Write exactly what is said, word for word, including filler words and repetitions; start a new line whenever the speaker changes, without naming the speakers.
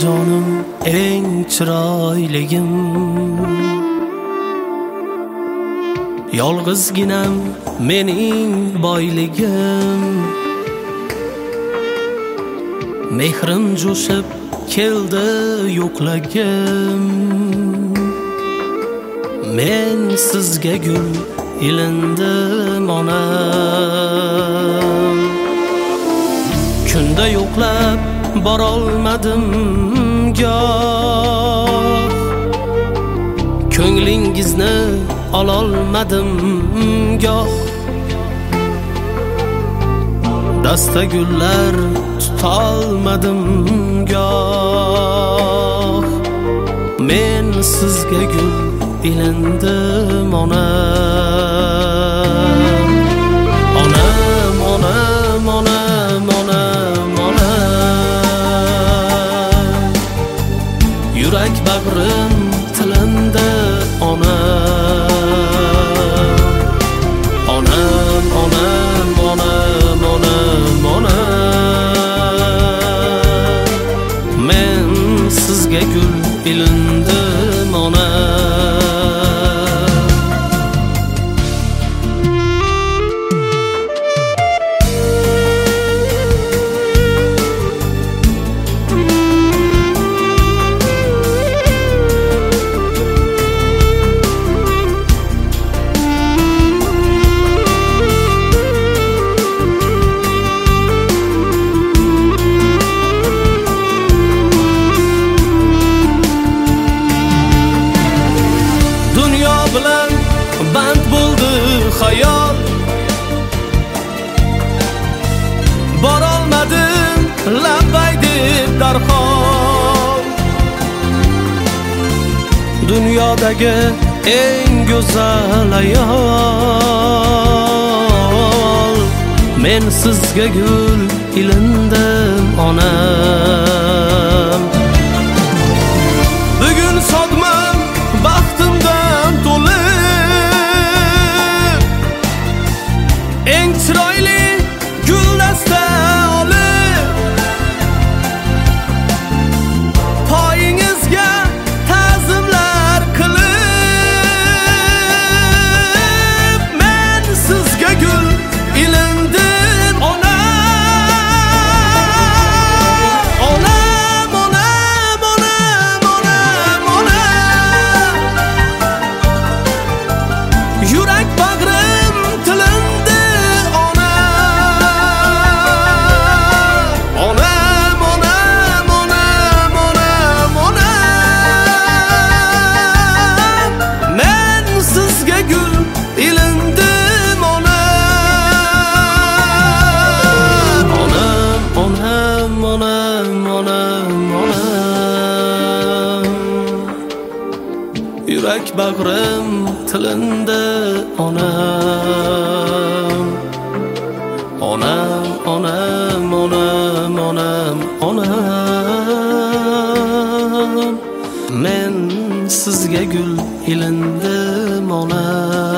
jonim eng chiroyligim, yolg'izginam mening boyligim. Mehrim jo'shib keldi yo'qlagim, men sizga gul ilindim onam. Kunda yo'qlab borolmadim goh, ko'nglingizni ololmadim goh. Dasta gullar tutolmadim goh, men sizga gul ilindim onam. Onam, onam, onam, onam, onam. Yurak bag'rim tilindi onam. Onam, onam, onam, onam, onam. Men sizga gul ilindim onam. Bilan band bo'ldi xayol, borolmadim labbay deb darhol. Dunyodagi eng go'zal ayol, men sizga gul ilindim onam. Bugun sog'man baxtimdan to'lib, eng chiroyli guldasta olib, poyingizga ta'zimlar qilib, men sizga gul ilindim onam. Onam, onam, onam, onam, onam. Yurak bag'rim tilindi onam. Onam, onam, onam, onam, onam. Men sizga gul ilindim onam. Onam, onam, onam, onam, onam. Yurak bag'rim tilindi onam. Onam, onam, onam, onam, onam. Men sizga gul ilindim onam.